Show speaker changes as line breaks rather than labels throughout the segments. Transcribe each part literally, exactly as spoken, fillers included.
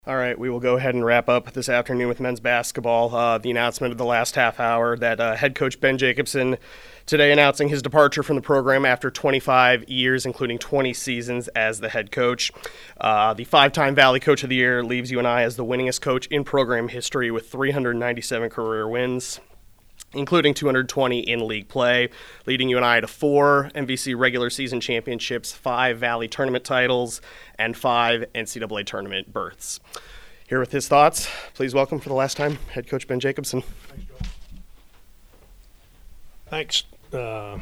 All right, we will go ahead and wrap up this afternoon with men's basketball. Uh, the announcement of the last half hour that uh, head coach Ben Jacobson today announcing his departure from the program after twenty-five years, including twenty seasons as the head coach. Uh, the five-time Valley Coach of the Year leaves U N I as the winningest coach in program history with three hundred ninety-seven career wins, including two hundred twenty in league play, leading U N I to four M V C regular season championships, five Valley tournament titles, and five N C double A tournament berths. Here with his thoughts, please welcome for the last time, head coach Ben Jacobson.
Thanks. Uh,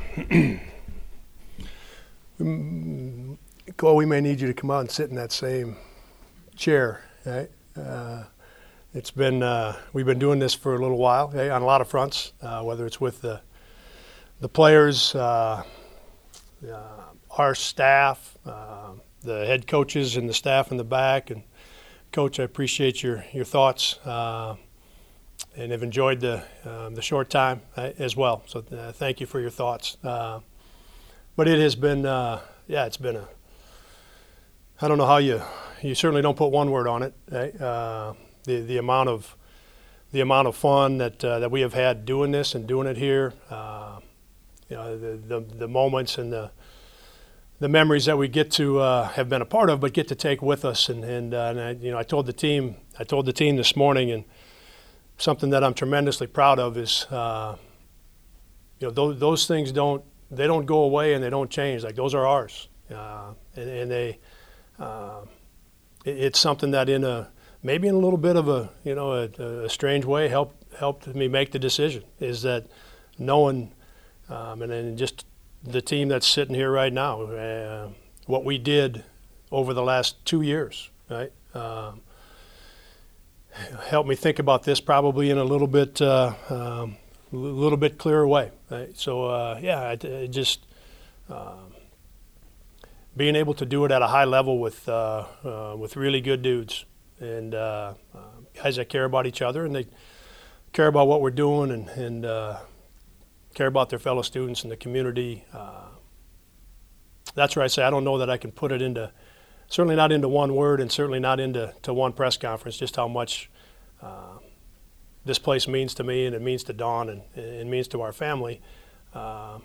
Cole, we may need you to come out and sit in that same chair, right? Uh, It's been uh, we've been doing this for a little while, okay, on a lot of fronts, uh, whether it's with the the players, uh, uh, our staff, uh, the head coaches, and the staff in the back. And Coach, I appreciate your your thoughts, uh, and have enjoyed the um, the short time uh, as well. So uh, thank you for your thoughts. Uh, but it has been, uh, yeah, it's been a. I don't know how you you certainly don't put one word on it. Right? Uh, The, the amount of the amount of fun that uh, that we have had doing this and doing it here, uh, you know, the, the the moments and the the memories that we get to uh, have been a part of, but get to take with us. And and, uh, and I, you know, I told the team, I told the team this morning, and something that I'm tremendously proud of is, uh, you know, those those things don't they don't go away and they don't change. Like, those are ours, uh, and, and they uh, it, it's something that in a maybe in a little bit of a, you know, a, a strange way, helped helped me make the decision, is that knowing, um, and then just the team that's sitting here right now, uh, what we did over the last two years, right, um, helped me think about this probably in a little bit, uh, um, a little bit clearer way, right? So, uh, yeah, I, I just um, being able to do it at a high level with uh, uh, with really good dudes. And uh, uh, guys that care about each other, and they care about what we're doing, and, and uh, care about their fellow students and the community. Uh, that's where I say I don't know that I can put it into, certainly not into one word, and certainly not into to one press conference, just how much uh, this place means to me, and it means to Dawn, and, and it means to our family. Uh,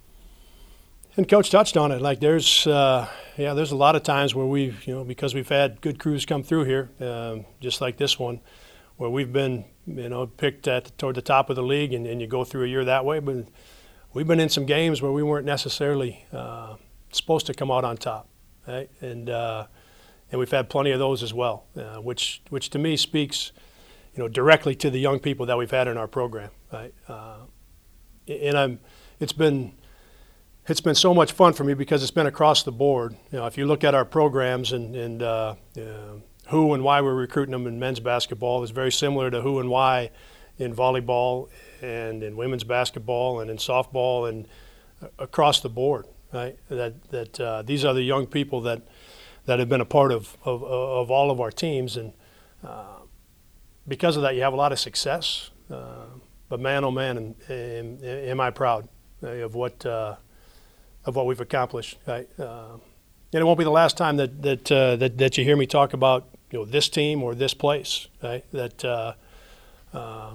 And Coach touched on it. Like, there's, uh, yeah, there's a lot of times where we've, you know, because we've had good crews come through here, um, just like this one, where we've been, you know, picked at the, toward the top of the league, and, and you go through a year that way. But we've been in some games where we weren't necessarily uh, supposed to come out on top, right? And uh, and we've had plenty of those as well, uh, which which to me speaks, you know, directly to the young people that we've had in our program, right? Uh, and I'm, it's been. It's been so much fun for me because it's been across the board. You know, if you look at our programs and, and uh, uh, who and why we're recruiting them in men's basketball is very similar to who and why in volleyball and in women's basketball and in softball and across the board, right? That that uh, these are the young people that that have been a part of of, of all of our teams, and uh, because of that, you have a lot of success. Uh, but man, oh man, am, am, am I proud of what. Uh, of what we've accomplished, right? Uh, and it won't be the last time that that, uh, that that you hear me talk about, you know, this team or this place, right? That uh, uh,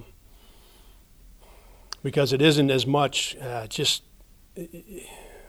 because it isn't as much uh, just it,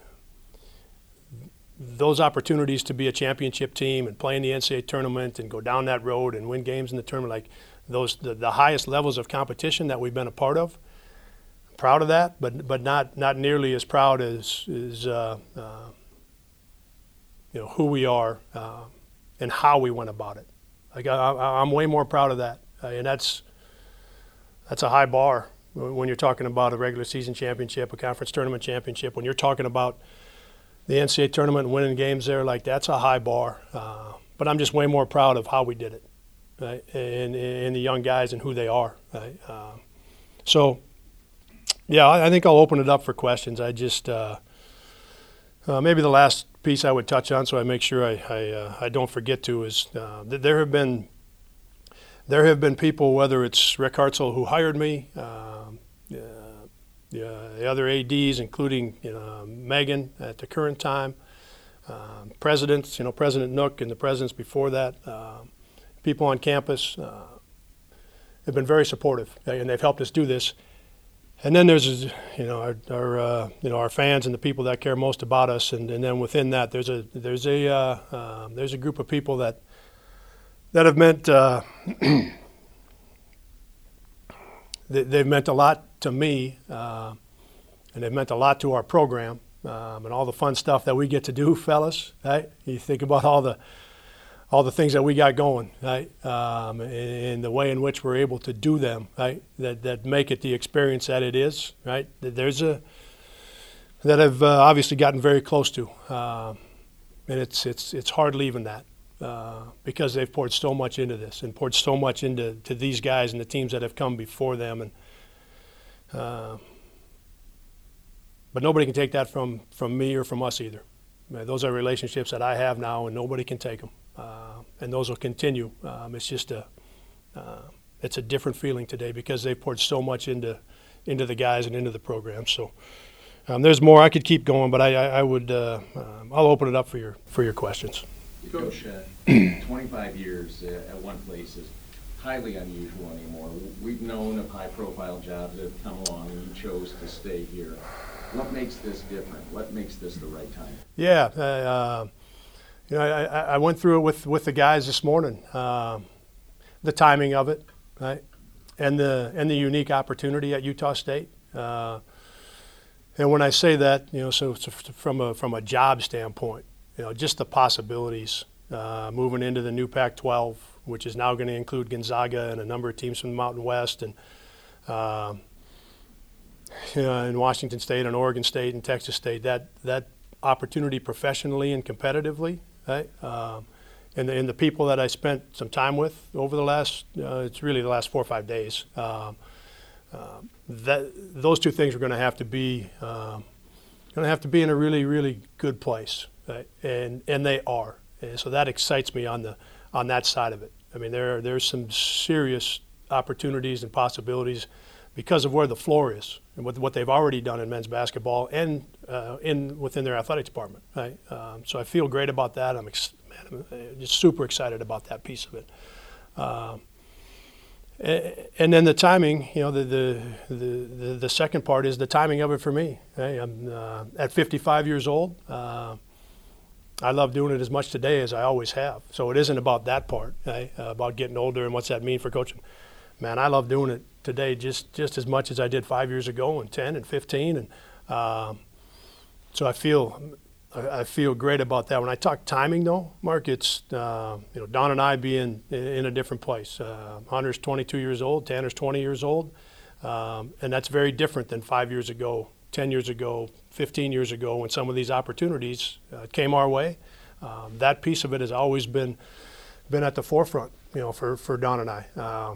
those opportunities to be a championship team and play in the N C double A tournament and go down that road and win games in the tournament, like those the, the highest levels of competition that we've been a part of. Proud of that, but but not not nearly as proud as as uh, uh, you know, who we are uh, and how we went about it. Like I, I, I'm way more proud of that, uh, and that's that's a high bar when you're talking about a regular season championship, a conference tournament championship. When you're talking about the N C double A tournament and winning games there, like, that's a high bar. Uh, but I'm just way more proud of how we did it, right? And and the young guys and who they are, right? Uh, so. Yeah, I think I'll open it up for questions. I just uh, uh, maybe the last piece I would touch on, so I make sure I I, uh, I don't forget to, is uh, that there have been there have been people, whether it's Rick Hartzell who hired me, um, uh, uh, the other A Ds, including, you know, Megan at the current time, um, presidents, you know, President Nook and the presidents before that, um, people on campus uh, have been very supportive, and they've helped us do this. And then there's, you know, our, our uh, you know, our fans and the people that care most about us, and, and then within that, there's a there's a uh, uh, there's a group of people that that have meant uh, they, they've meant a lot to me, uh, and they've meant a lot to our program, um, and all the fun stuff that we get to do, fellas. Right? You think about all the all the things that we got going, right? Um, and, and the way in which we're able to do them, right? That that make it the experience that it is, right? There's a that I've uh, obviously gotten very close to, uh, and it's it's it's hard leaving that uh, because they've poured so much into this and poured so much into to these guys and the teams that have come before them, and uh, but nobody can take that from from me or from us either. Those are relationships that I have now, and nobody can take them. Uh, and those will continue. Um, it's just a, uh, it's a different feeling today because they've poured so much into, into the guys and into the program. So um, there's more. I could keep going, but I, I, I would. Uh, um, I'll open it up for your for your questions.
Coach, uh, twenty-five years uh, at one place is highly unusual anymore. We've known of high-profile jobs that have come along, and you chose to stay here. What makes this different? What makes this the right time?
Yeah. Uh, You know, I, I went through it with, with the guys this morning, uh, the timing of it, right, and the and the unique opportunity at Utah State. Uh, and when I say that, you know, so, so from a from a job standpoint, you know, just the possibilities uh, moving into the new Pac twelve, which is now going to include Gonzaga and a number of teams from the Mountain West, and uh, you know, in Washington State and Oregon State and Texas State. That that opportunity professionally and competitively. Right? Um, and, the, and the people that I spent some time with over the last, uh, it's really the last four or five days, um, uh, that those two things are going to have to be, um, going to have to be in a really, really good place, right? And and they are. And so that excites me on the on that side of it. I mean, there there's some serious opportunities and possibilities because of where the floor is and what what they've already done in men's basketball and uh, in within their athletic department. Right. Um, so I feel great about that. I'm, ex- man, I'm just super excited about that piece of it. Um, and, and then the timing. You know, the the, the the the second part is the timing of it for me. Right? I'm uh, at fifty-five years old. Uh, I love doing it as much today as I always have. So it isn't about that part, right? uh, about getting older and what's that mean for coaching. Man, I love doing it today just, just as much as I did five years ago and ten and fifteen. And um, so I feel I, I feel great about that. When I talk timing, though, Mark, it's, uh, you know, Don and I being in, in a different place. Uh, Hunter's twenty-two years old, Tanner's twenty years old. Um, and that's very different than five years ago, ten years ago, fifteen years ago when some of these opportunities uh, came our way. Um, that piece of it has always been been at the forefront, you know, for, for Don and I. Um,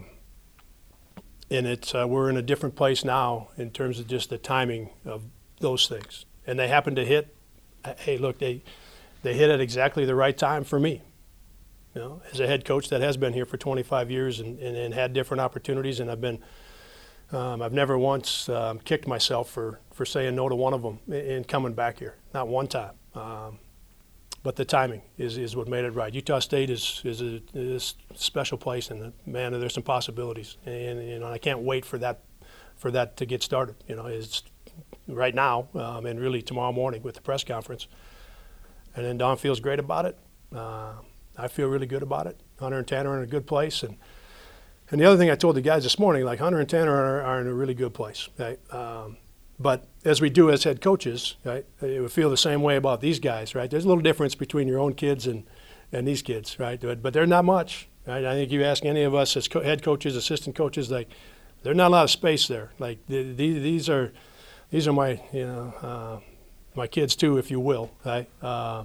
And it's uh, we're in a different place now in terms of just the timing of those things. And they happen to hit, hey, look, they they hit at exactly the right time for me. You know, as a head coach that has been here for twenty-five years and, and, and had different opportunities, and I've been, um, I've never once um, kicked myself for, for saying no to one of them and coming back here. Not one time. Um, But the timing is, is what made it right. Utah State is is a, is a special place, and man, there's some possibilities, and you know I can't wait for that for that to get started. You know, it's right now um, and really tomorrow morning with the press conference, and then Don feels great about it. Uh, I feel really good about it. Hunter and Tanner are in a good place, and and the other thing I told the guys this morning, like Hunter and Tanner are, are in a really good place. Right? Um, But as we do as head coaches, right, it would feel the same way about these guys, right? There's a little difference between your own kids and, and these kids, right? But, but they're not much, right? I think you ask any of us as co- head coaches, assistant coaches, like, there's not a lot of space there. Like the, the, these are, these are my, you know, uh, my kids too, if you will, right? Uh,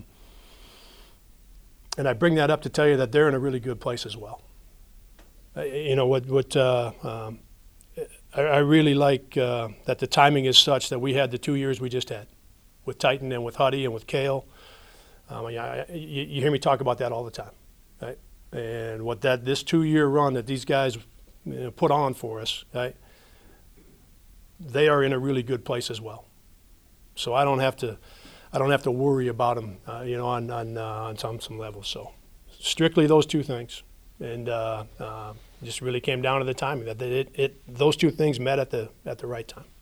and I bring that up to tell you that they're in a really good place as well. Uh, you know what? What? Uh, um, I really like uh, that the timing is such that we had the two years we just had with Titan and with Huddy and with Kale. Um, I, I, you, you hear me talk about that all the time, right? And what that this two-year run that these guys, you know, put on for us, right? They are in a really good place as well. So I don't have to, I don't have to worry about them, uh, you know, on on uh, on some some level. So strictly those two things, and uh, uh, just really came down to the timing that it, it those two things met at the at the right time.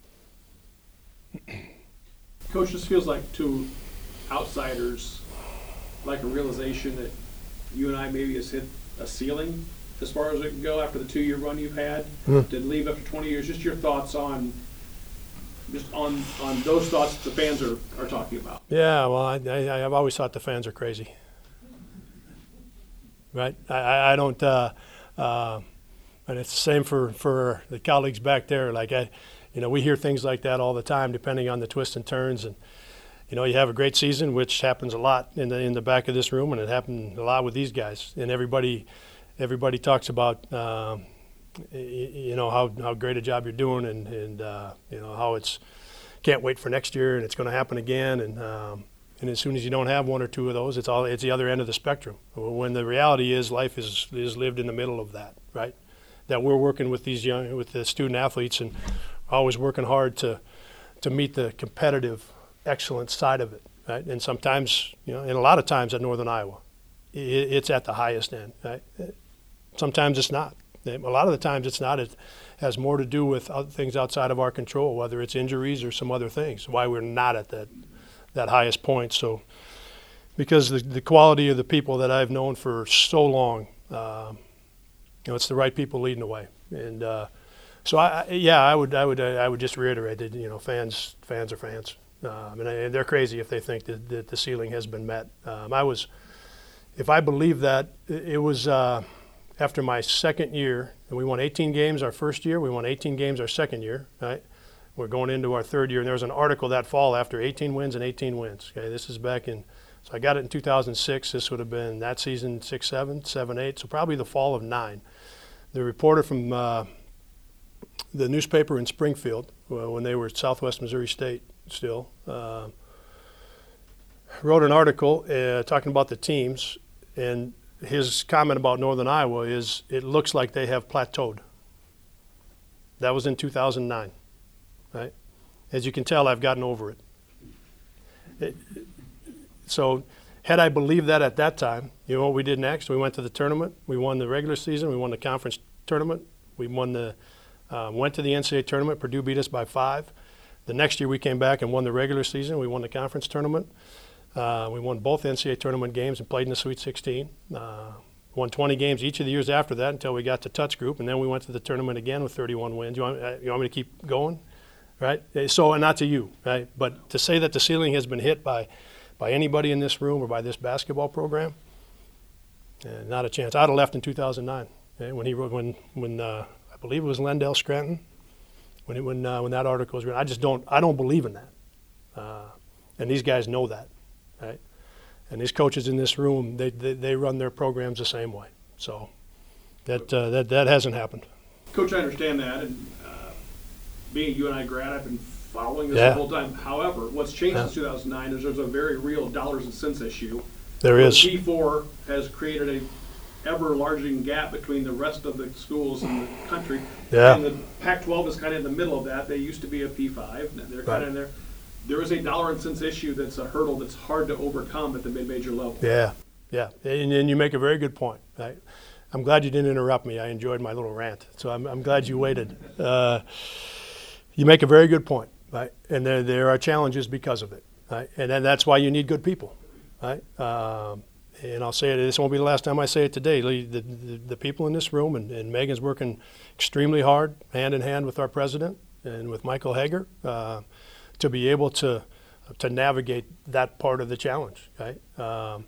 Coach, this feels like to outsiders, like a realization that you and I maybe has hit a ceiling as far as it can go after the two-year run you've had. Mm. To leave after twenty years, just your thoughts on just on on those thoughts the fans are, are talking about.
Yeah, well, I, I, I've always thought the fans are crazy. Right? I, I don't, uh, uh, and it's the same for, for the colleagues back there. Like, I, you know, we hear things like that all the time, depending on the twists and turns. And, you know, you have a great season, which happens a lot in the in the back of this room, and it happened a lot with these guys. And everybody, everybody talks about, um, you know, how, how great a job you're doing, and, and uh, you know, how it's can't wait for next year, and it's going to happen again. And um, and as soon as you don't have one or two of those, it's all it's the other end of the spectrum. When the reality is, life is is lived in the middle of that, right? That we're working with these young, with the student athletes, and always working hard to to meet the competitive excellence side of it, right? And sometimes, you know, and a lot of times at Northern Iowa, it, it's at the highest end, right? Sometimes it's not. A lot of the times it's not. It has more to do with other things outside of our control, whether it's injuries or some other things, why we're not at that that highest point. So because the, the quality of the people that I've known for so long, um, you know, it's the right people leading the way. And uh, so, I, yeah, I would I would, I would just reiterate that, you know, fans fans are fans. Um, and, and they're crazy if they think that, that the ceiling has been met. Um, I was, if I believe that, it was uh, – after my second year, and we won eighteen games our first year, we won eighteen games our second year, right? We're going into our third year, and there was an article that fall after eighteen wins and eighteen wins. Okay, this is back in, so I got it in two thousand six. This would have been that season six seven, seven eight, so probably the fall of nine. The reporter from uh, the newspaper in Springfield, well, when they were at Southwest Missouri State still, uh, wrote an article uh, talking about the teams, and his comment about Northern Iowa is, it looks like they have plateaued. That was in two thousand nine, right? As you can tell, I've gotten over it. it. So had I believed that at that time, you know what we did next? We went to the tournament. We won the regular season. We won the conference tournament. We won the, uh, went to the N C double A tournament. Purdue beat us by five. The next year we came back and won the regular season. We won the conference tournament. Uh, we won both N C double A tournament games and played in the Sweet sixteen. Uh, won twenty games each of the years after that until we got to Touch Group, and then we went to the tournament again with thirty-one wins. You want, uh, you want me to keep going? Right? So, and not to you, right? But to say that the ceiling has been hit by, by anybody in this room or by this basketball program, uh, not a chance. I'd have left in two thousand nine, okay? when he wrote, when when uh, I believe it was Lendell Scranton, when it, when uh, when that article was written. I just don't I don't believe in that, uh, and these guys know that. Right, and these coaches in this room, they, they they run their programs the same way. So that uh, that that hasn't happened.
Coach, I understand that, and uh, being a U N I grad, I've been following this
yeah.
the whole time. However, what's changed
yeah.
since two thousand nine is there's a very real dollars and cents issue.
There is.
P four has created a ever-larging gap between the rest of the schools in the country.
Yeah.
And the Pac twelve is kind of in the middle of that. They used to be a P five. They're kind
right.
of in there. There is a dollar and cents issue that's a hurdle that's hard to overcome at the mid-major level.
Yeah, yeah, and, and you make a very good point. I, I'm glad you didn't interrupt me. I enjoyed my little rant, so I'm, I'm glad you waited. Uh, you make a very good point, right? And there there are challenges because of it, right? And then that's why you need good people, right? Um, and I'll say it. This won't be the last time I say it today. The the, the people in this room, and, and Megan's working extremely hard, hand in hand with our president and with Michael Hager. Uh, to be able to to navigate that part of the challenge, right? Um,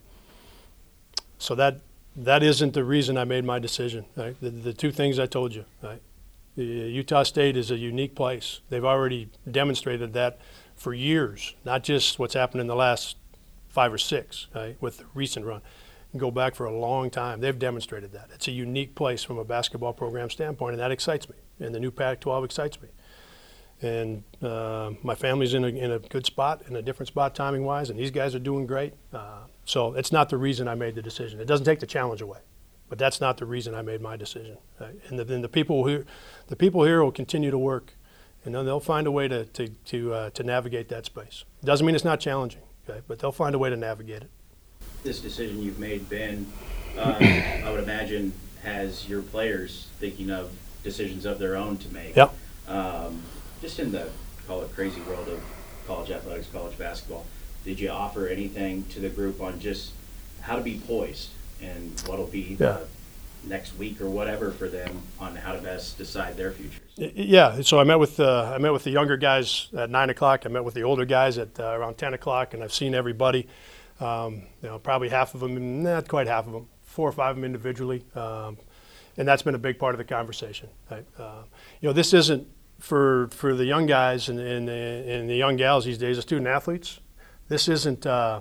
so that that isn't the reason I made my decision, right? The, the two things I told you, right? The Utah State is a unique place. They've already demonstrated that for years, not just what's happened in the last five or six, right, with the recent run. You can go back for a long time. They've demonstrated that. It's a unique place from a basketball program standpoint, and that excites me. And the new Pac twelve excites me. And uh, my family's in a, in a good spot, in a different spot timing-wise, and these guys are doing great. Uh, so it's not the reason I made the decision. It doesn't take the challenge away, but that's not the reason I made my decision. Right? And the, the people who, the people here will continue to work, and then they'll find a way to to to, uh, to navigate that space. It doesn't mean it's not challenging, okay? But they'll find a way to navigate it.
This decision you've made, Ben, um, I would imagine, has your players thinking of decisions of their own to make.
Yep.
Um, just in the, call it crazy world of college athletics, college basketball, did you offer anything to the group on just how to be poised and what'll be
Yeah.
the next week or whatever for them on how to best decide their futures?
Yeah, so I met with uh, I met with the younger guys at nine o'clock. I met with the older guys at uh, around ten o'clock, and I've seen everybody. Um, you know, probably half of them, not quite half of them, four or five of them individually, um, and that's been a big part of the conversation. Right? Uh, you know, this isn't for for the young guys and and, and the young gals these days, the student athletes. This isn't uh,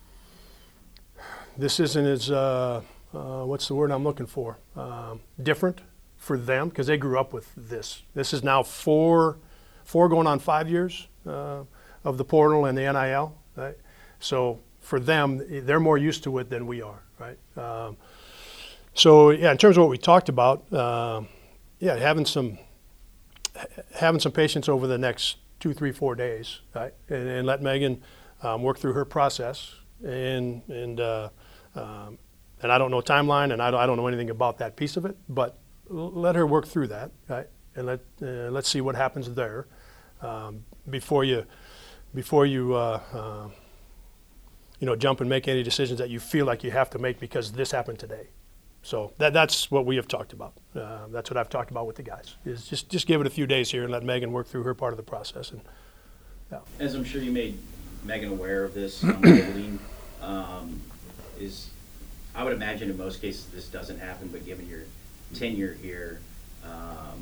this isn't as uh, uh, what's the word I'm looking for? Um, different for them because they grew up with this. This is now four, four going on five years uh, of the portal and the N I L. Right? So for them, they're more used to it than we are. Right? Um, so yeah, in terms of what we talked about, uh, yeah, having some having some patience over the next two, three, four days, right, and, and let Megan um, work through her process, and and uh, um, and I don't know timeline, and I don't, I don't know anything about that piece of it, but let her work through that, right? And let uh, let's see what happens there um, before you before you uh, uh, you know jump and make any decisions that you feel like you have to make because this happened today. So that that's what we have talked about. Uh, that's what I've talked about with the guys. Is just just give it a few days here and let Megan work through her part of the process. And yeah.
As I'm sure you made Megan aware of this on the building, um, is I would imagine in most cases this doesn't happen, but given your tenure here, um,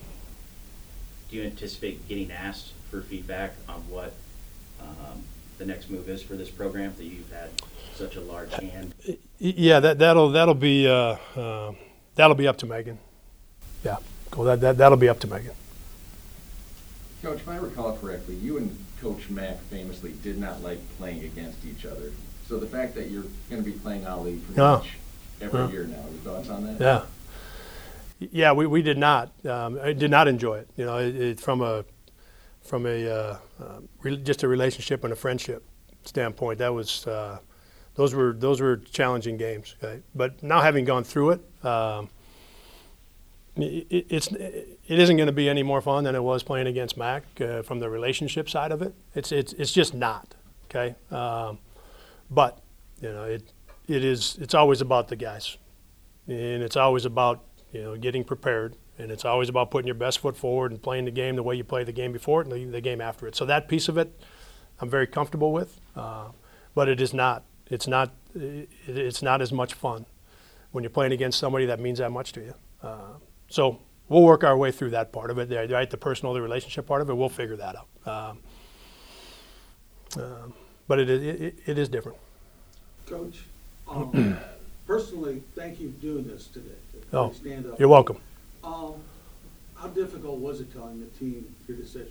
do you anticipate getting asked for feedback on what um, the next move is for this program that you've had such a large hand?
Yeah, that that'll that'll be uh, uh, that'll be up to Megan. Yeah, cool. That that that'll be up to Megan.
Coach, if I recall correctly, you and Coach Mack famously did not like playing against each other. So the fact that you're going to be playing Ali pretty
Oh.
much every
Oh.
year now, your thoughts on that?
Yeah. Yeah, we, we did not. Um, I did not enjoy it. You know, it, it, from a from a uh, uh, re- just a relationship and a friendship standpoint, that was uh, those were those were challenging games. Okay? But now having gone through it, um, it, it's it isn't going to be any more fun than it was playing against Mac uh, from the relationship side of it. It's it's it's just not. Okay, um, but you know it it is it's always about the guys, and it's always about you know getting prepared, and it's always about putting your best foot forward and playing the game the way you play the game before it and the, the game after it. So that piece of it, I'm very comfortable with, uh, but it is not. It's not. It, it's not as much fun when you're playing against somebody that means that much to you. Uh, so we'll work our way through that part of it. Right, the personal, the relationship part of it. We'll figure that out. Um, um, but it, it it is different.
Coach, um, personally, thank you for doing this today.
Oh,
Stand up.
you're welcome.
Um, how difficult was it telling the team your decision?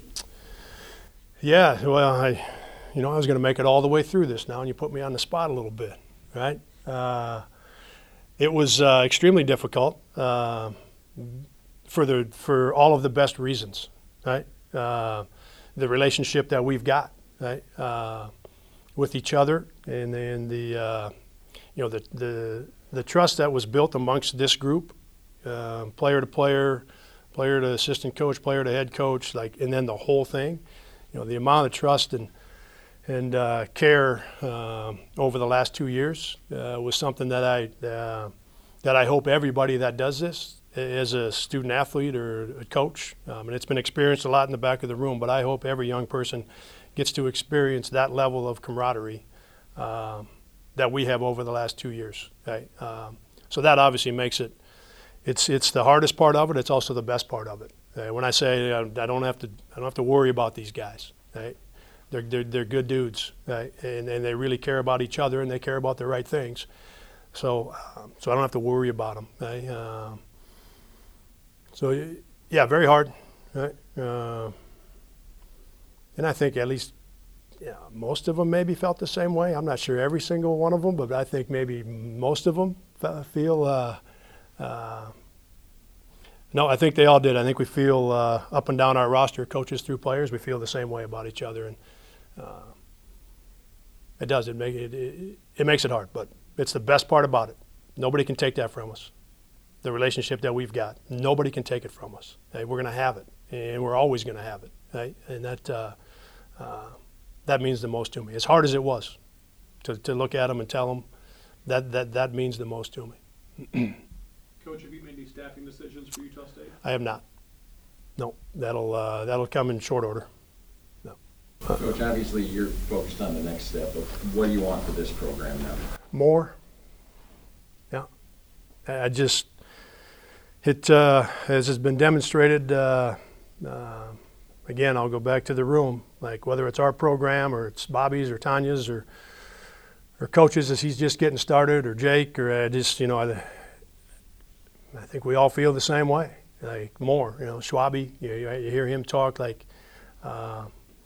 Yeah, well, I, you know, I was going to make it all the way through this now, and you put me on the spot a little bit, right? Uh, it was uh, extremely difficult uh, for the for all of the best reasons, right? Uh, the relationship that we've got, right, uh, with each other, and then the, uh, you know, the the the trust that was built amongst this group, uh, player to player, player to assistant coach, player to head coach, like, and then the whole thing. You know, the amount of trust and and uh, care uh, over the last two years uh, was something that I uh, that I hope everybody that does this as a student athlete or a coach, um, and it's been experienced a lot in the back of the room, but I hope every young person gets to experience that level of camaraderie uh, that we have over the last two years. Right? Um, so that obviously makes it. It's it's the hardest part of it. It's also the best part of it. Uh, when I say I, I don't have to, I don't have to worry about these guys. Right? They're they're they're good dudes, right? And and they really care about each other and they care about the right things. So um, so I don't have to worry about them. Right? Um, so yeah, very hard, right? Uh, and I think at least yeah, most of them maybe felt the same way. I'm not sure every single one of them, but I think maybe most of them feel. Uh, uh, No, I think they all did. I think we feel uh, up and down our roster, coaches through players, we feel the same way about each other, and uh, it does. It make it, it it makes it hard, but it's the best part about it. Nobody can take that from us. The relationship that we've got, nobody can take it from us. Right? We're going to have it, and we're always going to have it. Right? And that uh, uh, that means the most to me. As hard as it was to, to look at them and tell them, that, that, that means the most to me.
Coach, have you made any staffing decisions for Utah State?
I have not. No, that'll uh, that'll come in short order. No.
Coach, obviously you're focused on the next step, but what do you want for this program now?
More. Yeah. I I just, it, uh, as has been demonstrated, uh, uh, again, I'll go back to the room, like whether it's our program or it's Bobby's or Tanya's or or coaches as he's just getting started, or Jake, or uh, just, you know, I, I think we all feel the same way. Like more, you know, Schwabi, you, you hear him talk like, uh,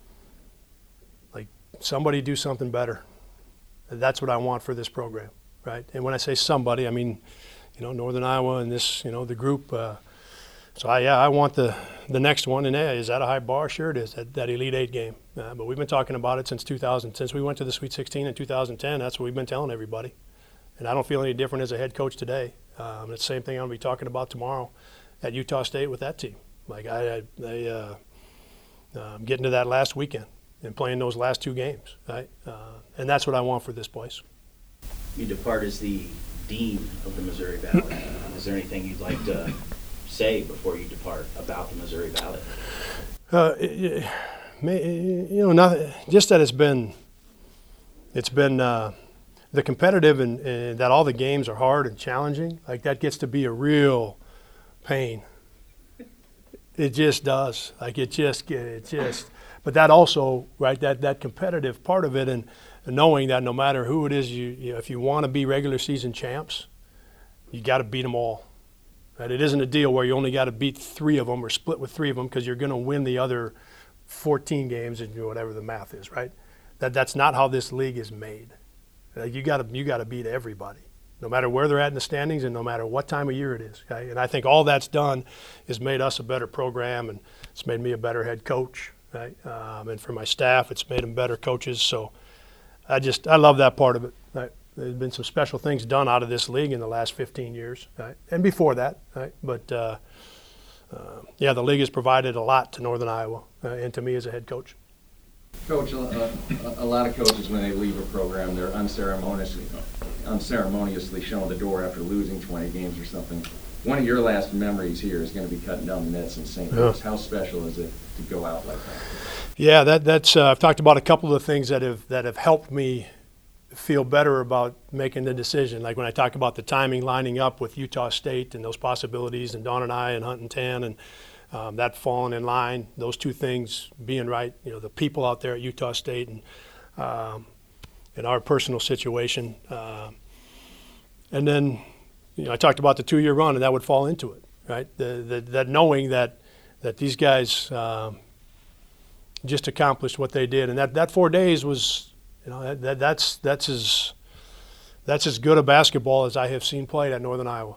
like somebody do something better. That's what I want for this program, right? And when I say somebody, I mean, you know, Northern Iowa and this, you know, the group. Uh, so I, yeah, I want the the next one. And hey, is that a high bar? Sure it is. That, that Elite Eight game. Uh, but we've been talking about it since two thousand, since we went to the Sweet sixteen in two thousand ten. That's what we've been telling everybody. And I don't feel any different as a head coach today. Um, it's the same thing I'm going to be talking about tomorrow at Utah State with that team. Like I, I, I uh, uh, getting to that last weekend and playing those last two games, right? Uh, and that's what I want for this place.
You depart as the dean of the Missouri Valley. Is there anything you'd like to say before you depart about the Missouri Valley?
Uh, it, it, you know, nothing. Just that it's been, it's been uh, the competitive and, and that all the games are hard and challenging. Like that gets to be a real pain. It just does. Like it just, it just. But that also, right? That that competitive part of it, and, and knowing that no matter who it is, you, you know, if you want to be regular season champs, you got to beat them all. Right? It isn't a deal where you only got to beat three of them or split with three of them because you're going to win the other fourteen games and whatever the math is. Right? That that's not how this league is made. Like you got to you got to beat everybody, no matter where they're at in the standings and no matter what time of year it is. Okay? And I think all that's done is made us a better program, and it's made me a better head coach. Right? Um, and for my staff, it's made them better coaches. So I just I love that part of it. Right? There's been some special things done out of this league in the last fifteen years, right? And before that. Right? But uh, uh, yeah, the league has provided a lot to Northern Iowa uh, and to me as a head coach.
Coach, uh, a lot of coaches, when they leave a program, they're unceremoniously, unceremoniously shown the door after losing twenty games or something. One of your last memories here is going to be cutting down the nets in Saint Louis. Yeah. How special is it to go out like that? Yeah, that, that's. Uh, I've talked about a couple of things that have that have helped me feel better about making the decision. Like when I talk about the timing lining up with Utah State and those possibilities, and Dawn and I and Hunt and Tan, and um, that falling in line. Those two things being right. You know, the people out there at Utah State and um, in our personal situation, uh, and then. You know, I talked about the two-year run, and that would fall into it, right? The, the, that knowing that that these guys um, just accomplished what they did, and that, that four days was, you know, that, that that's that's as that's as good a basketball as I have seen played at Northern Iowa.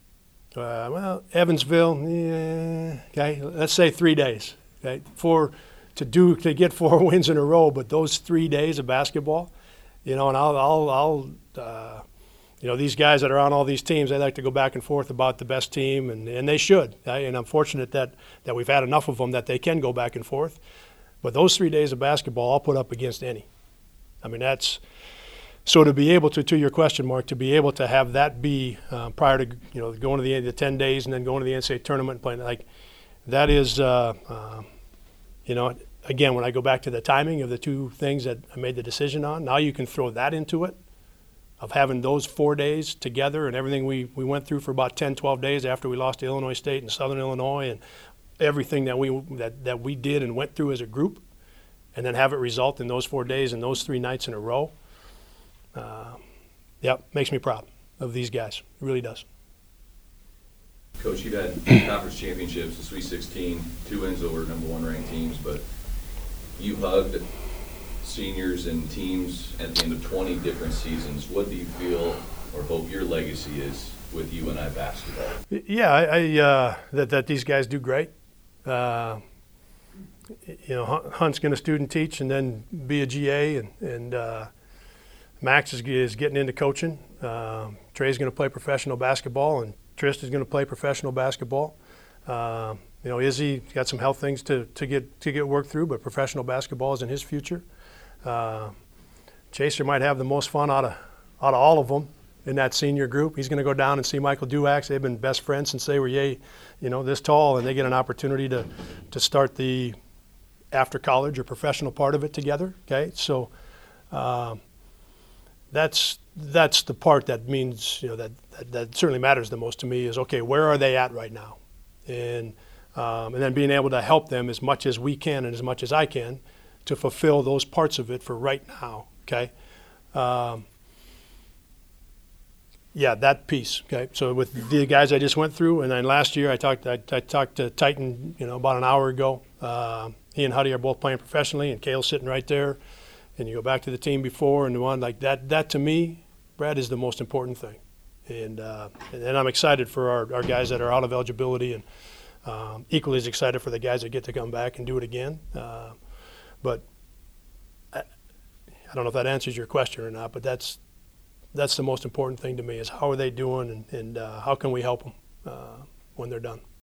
Uh, well, Evansville, yeah, okay, let's say three days, okay, for to do to get four wins in a row, but those three days of basketball, you know, and I'll I'll I'll. Uh, You know, these guys that are on all these teams, they like to go back and forth about the best team, and, and they should. And I'm fortunate that, that we've had enough of them that they can go back and forth. But those three days of basketball, I'll put up against any. I mean, that's – so to be able to, to your question, Mark, to be able to have that be uh, prior to, you know, going to the, the ten days and then going to the N C double A tournament and playing, like, that is, uh, uh, you know, again, when I go back to the timing of the two things that I made the decision on, now you can throw that into it. Of having those four days together and everything we, we went through for about ten, twelve days after we lost to Illinois State and Southern Illinois, and everything that we that, that we did and went through as a group, and then have it result in those four days and those three nights in a row, uh, yep, makes me proud of these guys. It really does.
Coach, you've had conference championships, the Sweet sixteen, two wins over number one ranked teams, but you hugged seniors and teams at the end of twenty different seasons. What do you feel or hope your legacy is with U N I basketball?
Yeah, I, I uh, that that these guys do great. Uh, you know, Hunt's going to student teach and then be a G A, and and uh, Max is, is getting into coaching. Uh, Trey's going to play professional basketball, and Tristan's going to play professional basketball. Uh, you know, Izzy got some health things to, to get to get worked through, but professional basketball is in his future. Uh, Chaser might have the most fun out of out of all of them in that senior group. He's going to go down and see Michael Duax. They've been best friends since they were yay, you know, this tall, and they get an opportunity to to start the after college or professional part of it together. Okay, so um, that's that's the part that means, you know, that, that that certainly matters the most to me is, okay, where are they at right now, and um, and then being able to help them as much as we can and as much as I can to fulfill those parts of it for right now. Okay. Um, Yeah, that piece. Okay, so with the guys I just went through, and then last year I talked. I, I talked to Titan, you know, about an hour ago. Uh, he and Huddy are both playing professionally, and Kale's sitting right there. And you go back to the team before and the one like that. That to me, Brad, is the most important thing. And uh, and, and I'm excited for our, our guys that are out of eligibility, and um, equally as excited for the guys that get to come back and do it again. Uh, but I, I don't know if that answers your question or not. But that's. That's the most important thing to me is how are they doing, and, and uh, how can we help them uh, when they're done.